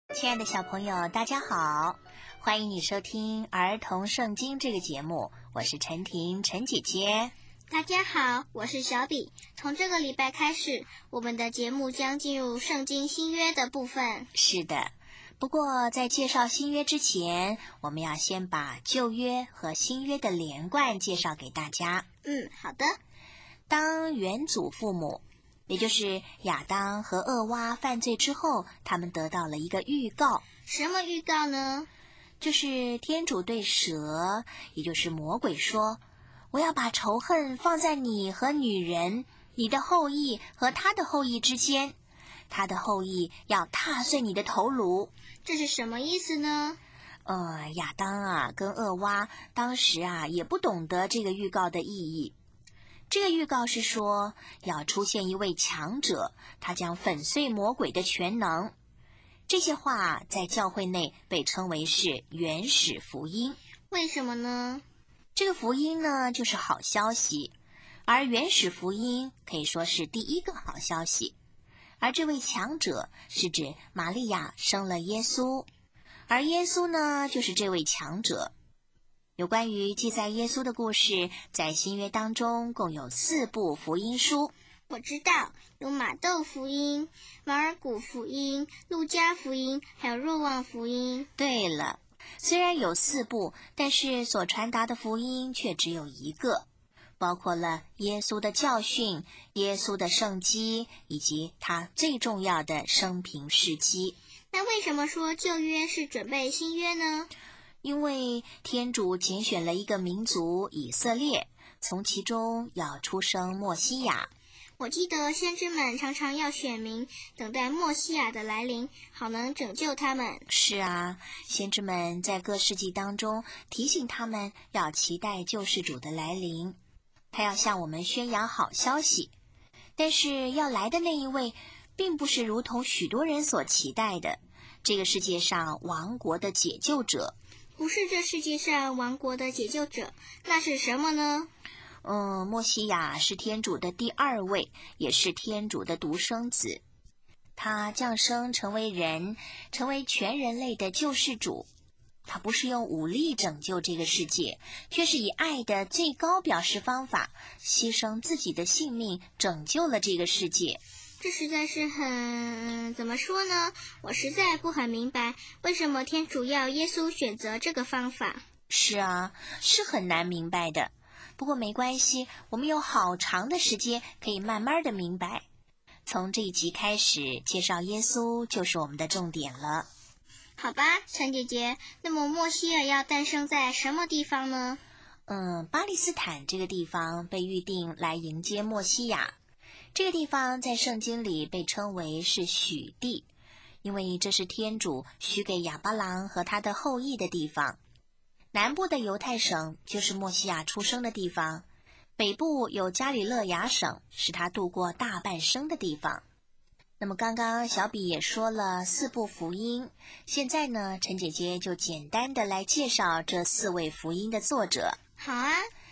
亲爱的小朋友，大家好，欢迎你收听儿童圣经这个节目，我是陈婷，陈姐姐。 大家好，我是小比。从这个礼拜开始，我们的节目将进入圣经新约的部分。 是的，不过在介绍新约之前，我们要先把旧约和新约的连贯介绍给大家。 好的。 当原祖父母，也就是亚当和厄娃犯罪之后，他们得到了一个预告。 什么预告呢？ 就是天主对蛇，也就是魔鬼说，我要把仇恨放在你和女人，你的后裔和他的后裔之间，他的后裔要踏碎你的头颅。 这是什么意思呢？ 亚当跟厄娃当时也不懂得这个预告的意义。这个预告是说，要出现一位强者，他将粉碎魔鬼的全能。这些话在教会内被称为是原始福音。 为什么呢？ 这个福音呢，就是好消息，而原始福音可以说是第一个好消息。而这位强者是指玛利亚生了耶稣，而耶稣呢，就是这位强者。有关于记载耶稣的故事，在新约当中共有4部福音书。 我知道有马窦福音、马尔谷福音、路加福音，还有若望福音。 对了，虽然有4部，但是所传达的福音却只有一个，包括了耶稣的教训、耶稣的圣迹，以及他最重要的生平事迹。 那为什么说旧约是准备新约呢？ 因为天主拣选了一个民族以色列，从其中要出生默西亚。 我记得先知们常常要选民，等待默西亚的来临，好能拯救他们。 是啊，先知们在各世纪当中提醒他们要期待救世主的来临，他要向我们宣扬好消息。但是要来的那一位，并不是如同许多人所期待的，这个世界上亡国的解救者。 不是这世界上亡国的解救者，那是什么呢？ 默西亚是天主的第2位，也是天主的独生子。他降生成为人，成为全人类的救世主。他不是用武力拯救这个世界，却是以爱的最高表示方法，牺牲自己的性命，拯救了这个世界。 这实在是怎么说呢？我实在不很明白，为什么天主要耶稣选择这个方法。 是啊，是很难明白的。不过没关系，我们有好长的时间可以慢慢的明白。从这一集开始，介绍耶稣就是我们的重点了。 好吧，陈姐姐，那么默西亚要诞生在什么地方呢？ 巴勒斯坦这个地方被预定来迎接默西亚。这个地方在圣经里被称为是许地，因为这是天主许给亚巴郎和他的后裔的地方。南部的犹太省就是默西亚出生的地方，北部有加里勒亚省，是他度过大半生的地方。那么刚刚小比也说了4部福音，现在呢，陈姐姐就简单的来介绍这4位福音的作者。 好啊。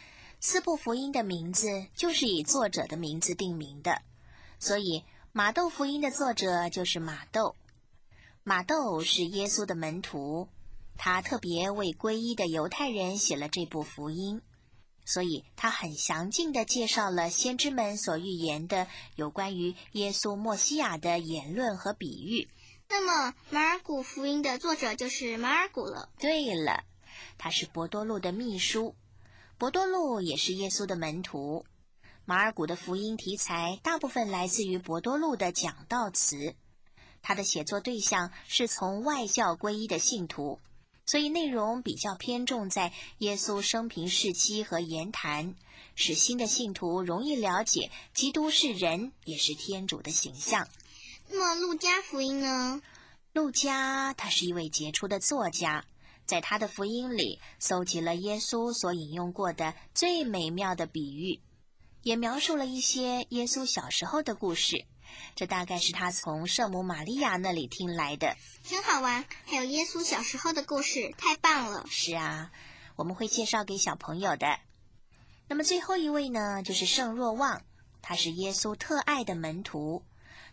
4部福音的名字就是以作者的名字定名的，所以马窦福音的作者就是马窦。马窦是耶稣的门徒，他特别为皈依的犹太人写了这部福音，所以他很详尽地介绍了先知们所预言的有关于耶稣默西亚的言论和比喻。 那么马尔谷福音的作者就是马尔谷了。 对了，他是伯多禄的秘书，伯多禄也是耶稣的门徒。马尔谷的福音题材大部分来自于伯多禄的讲道词，他的写作对象是从外教皈依的信徒，所以内容比较偏重在耶稣生平事迹和言谈，使新的信徒容易了解基督是人，也是天主的形象。 那么路加福音呢？ 路加他是一位杰出的作家，在他的福音里搜集了耶稣所引用过的最美妙的比喻，也描述了一些耶稣小时候的故事，这大概是他从圣母玛利亚那里听来的。 真好玩，还有耶稣小时候的故事，太棒了。 是啊，我们会介绍给小朋友的。那么最后一位呢，就是圣若望，他是耶稣特爱的门徒，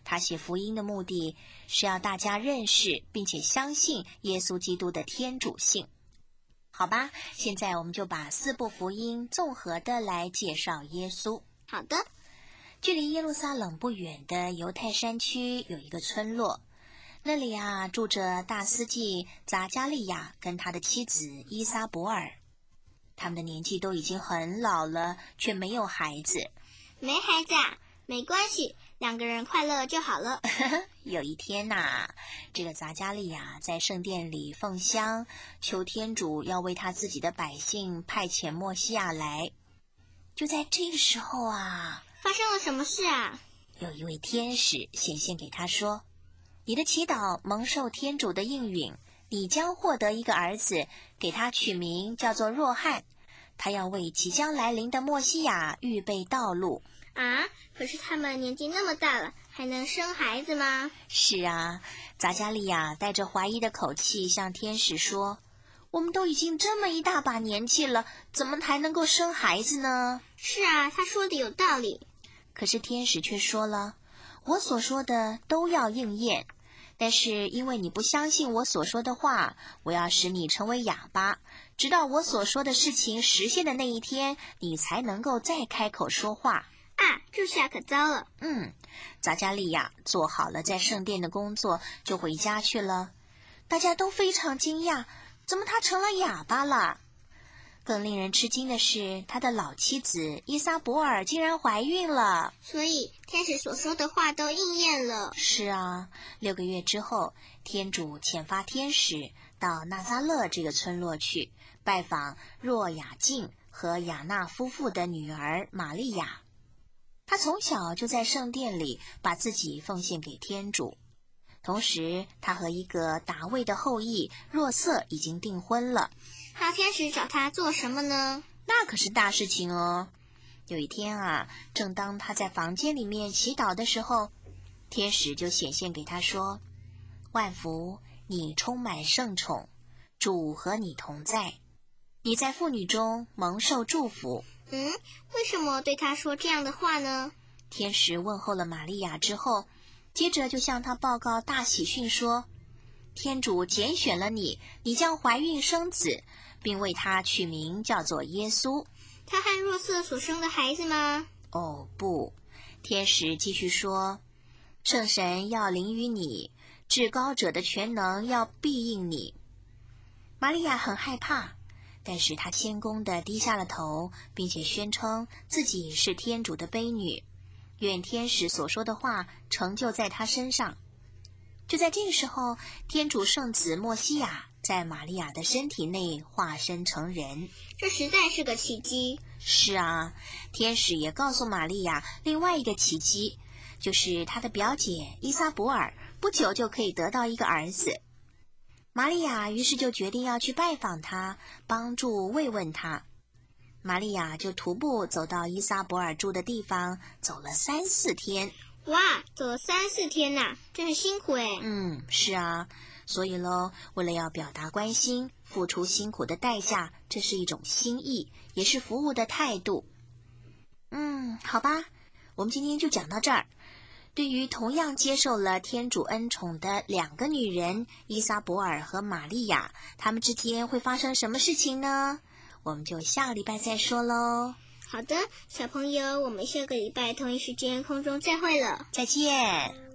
他写福音的目的是要大家认识并且相信耶稣基督的天主性。好吧，现在我们就把4部福音综合的来介绍耶稣。 好的。 距离耶路撒冷不远的犹太山区有一个村落，那里住着大司祭匝加利亚跟他的妻子伊撒伯尔。他们的年纪都已经很老了，却没有孩子。 没孩子没关系，2个人快乐就好了。 有一天这个匝加利亚在圣殿里奉香，求天主要为他自己的百姓派遣默西亚来。就在这个时候发生了什么事啊？ 有一位天使显现给他说，你的祈祷蒙受天主的应允，你将获得一个儿子，给他取名叫做若翰，他要为即将来临的默西亚预备道路。 可是他们年纪那么大了，还能生孩子吗？ 是匝加利亚带着怀疑的口气向天使说，我们都已经这么一大把年纪了，怎么还能够生孩子呢？ 是他说的有道理。 可是天使却说了，我所说的都要应验，但是因为你不相信我所说的话，我要使你成为哑巴，直到我所说的事情实现的那一天，你才能够再开口说话。 这下可糟了。 匝加利亚做好了在圣殿的工作，就回家去了。大家都非常惊讶，怎么他成了哑巴了？更令人吃惊的是，他的老妻子伊撒伯尔竟然怀孕了。 所以天使所说的话都应验了。 是6个月之后，天主遣发天使到纳撒勒这个村落去，拜访若雅敬和雅纳夫妇的女儿玛利亚。他从小就在圣殿里把自己奉献给天主，同时他和一个达味的后裔若瑟已经订婚了。 那天使找他做什么呢？ 那可是大事情哦。有一天正当他在房间里面祈祷的时候，天使就显现给他说，万福，你充满圣宠，主和你同在，你在妇女中蒙受祝福。 为什么对他说这样的话呢？ 天使问候了玛利亚之后，接着就向他报告大喜讯说，天主拣选了你，你将怀孕生子，并为他取名叫做耶稣。 他和若瑟所生的孩子吗？ 不。天使继续说，圣神要临于你，至高者的全能要庇应你。玛利亚很害怕，但是她谦恭地低下了头，并且宣称自己是天主的卑女，愿天使所说的话成就在她身上。就在这个时候，天主圣子默西亚在玛利亚的身体内化身成人。 这实在是个奇迹。 是天使也告诉玛利亚另外一个奇迹，就是她的表姐伊撒伯尔不久就可以得到一个儿子。玛利亚于是就决定要去拜访他，帮助慰问他。玛利亚就徒步走到伊撒伯尔住的地方，走了3、4天。 哇，走了3、4天真是辛苦是所以为了要表达关心，付出辛苦的代价，这是一种心意，也是服务的态度。好吧，我们今天就讲到这儿。对于同样接受了天主恩宠的2个女人伊撒伯尔和玛利亚，她们之间会发生什么事情呢？我们就下个礼拜再说咯。 好的，小朋友，我们下个礼拜同一时间空中再会了。 再见。